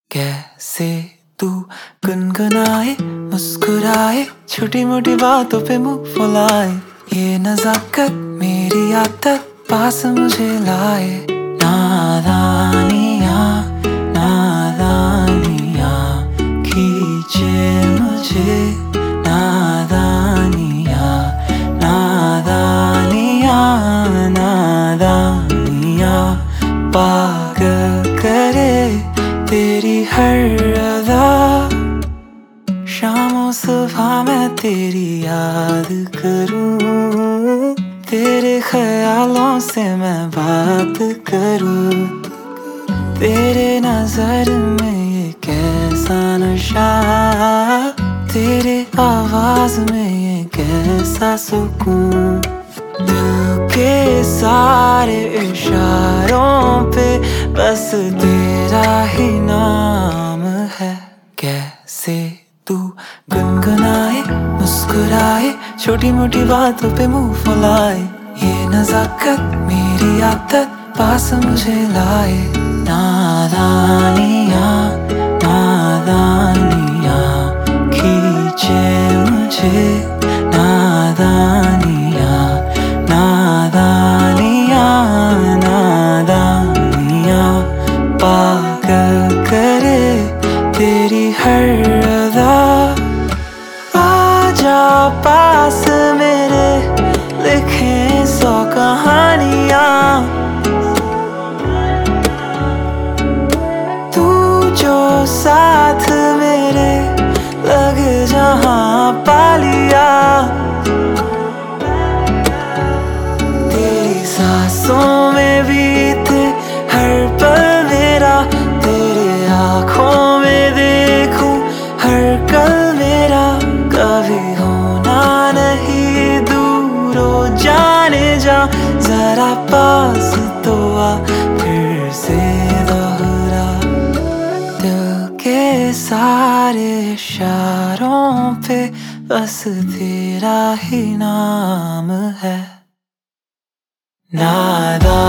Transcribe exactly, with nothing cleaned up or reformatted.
कैसे तू गुनगुनाए मुस्कुराए छोटी मोटी बातों पे मुंह फुलाए, ये नजाकत मेरी आदत पास मुझे लाए। नादानियाँ नादानियाँ खींचे मुझे, नादानियाँ नादानियाँ नादानियाँ पागल करे तेरी हर अदा। शामों सुबह मैं तेरी याद करूं, तेरे ख्यालों से मैं बात करूं। तेरे नजर में ये कैसा नशा, तेरे आवाज में ये कैसा सुकून। दिल के सारे इशारों पे बस तेरा ही नाम है। कैसे तू गुनगुनाए मुस्कुराए छोटी मोटी बातों पे मुंह फुलाए, ये नजाकत मेरी आदत पास मुझे लाए। नादानियाँ नादानियाँ खींचे मुझे, नादानियाँ नादानियाँ नादानियाँ पागल करे तेरी हर अदा। आजा पास मेरे लिखें सौ कहानियाँ, तू जो साथ मेरे लग जहाँ पा लिया। तेरी सांसों में बीते हर पल मेरा, तेरे आँखों में देखूं हर कल मेरा। कभी होना नहीं दूर हो जाने जा, जरा पास तो आ फिर से दोहरा। दिल के सारे इशारों पे बस तेरा ही नाम है। नादा